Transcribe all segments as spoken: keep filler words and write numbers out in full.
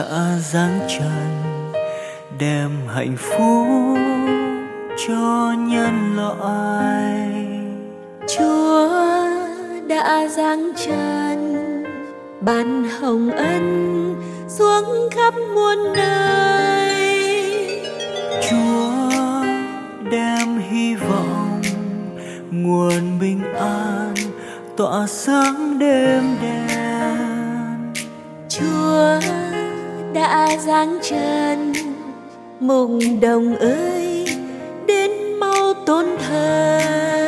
đã giáng trần đem hạnh phúc cho nhân loại. Chúa đã giáng trần ban hồng ân xuống khắp muôn nơi. Chúa đem hy vọng nguồn bình an tỏa sáng đêm đen. Chúa đã giáng trần mục đồng ơi đến mau tôn thờ.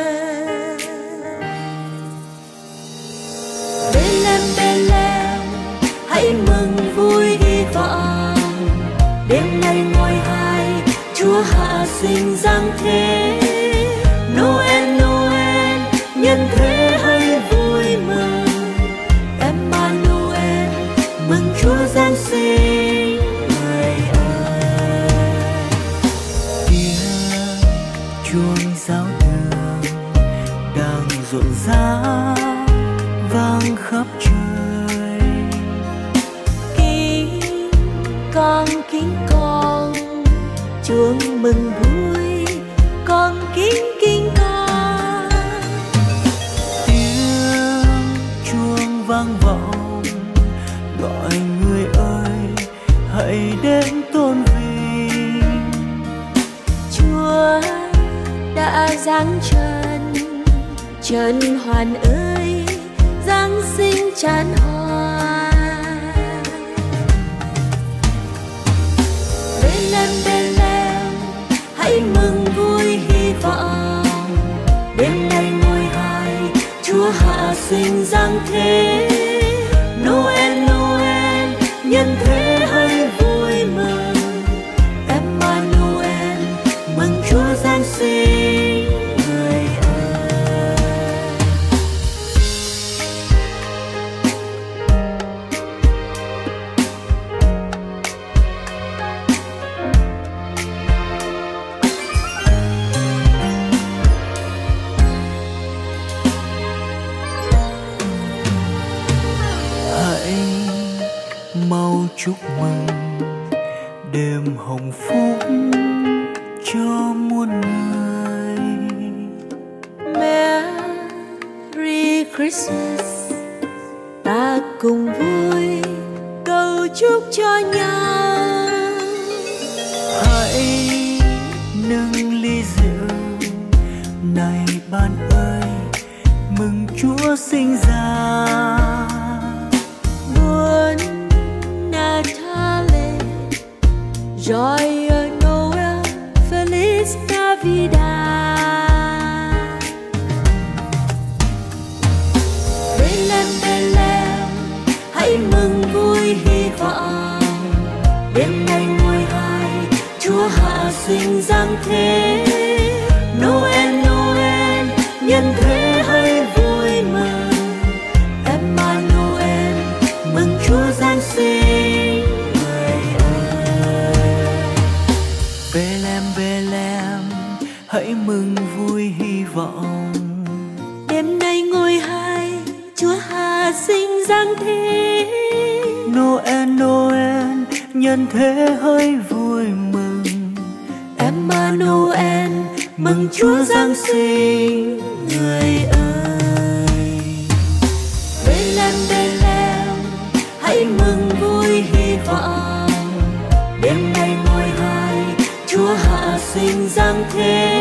Bethlehem Bethlehem hãy mừng vui hy vọng, đêm nay ngôi hai Chúa hạ sinh giáng thế. Noel Noel nhân thế hãy vui mừng, Emmanuel mừng Chúa giáng sinh. Người ơi, tiếng chuông giáo đường đang rộn rã vang khắp trời. kính con kính con chuông mừng vui, con kính kính con. Tiếng chuông vang vọng gọi người ơi hãy đến tôn vinh. Chúa đã giáng trần, trần hoàn ơi giáng sinh tràn hoa. Bethlehem Bethlehem hãy mừng vui hy vọng, đêm nay ngôi hai Chúa hạ sinh giáng thế. Noel Noel nhân thế hãy vui mừng, Emmanuel mừng Chúa giáng sinh. Người ơi, hãy mau chúc mừng đêm hồng phúc cho muôn người. Merry Christmas, ta cùng vui cầu chúc cho nhau. Hãy nâng ly rượu này bạn ơi mừng Chúa sinh ra. Buon Natale, Joyeux Noel, Feliz Navidad. Bethlehem Bethlehem hãy mừng vui hy vọng, đêm nay ngôi hai Chúa hạ sinh giáng thế. Noel Noel nhân thế hãy vui mừng, Emmanuel mừng Chúa giáng sinh. Người ơi, Bethlehem Bethlehem hãy mừng vui hy vọng, đêm nay ngôi hai Chúa hạ sinh giáng thế. Noel Noel nhân thế hãy vui mừng, Emmanuel mừng Chúa giáng sinh. Người ơi, Bethlehem Bethlehem hãy mừng vui hy vọng, đêm nay ngôi hai Chúa hạ sinh giáng thế.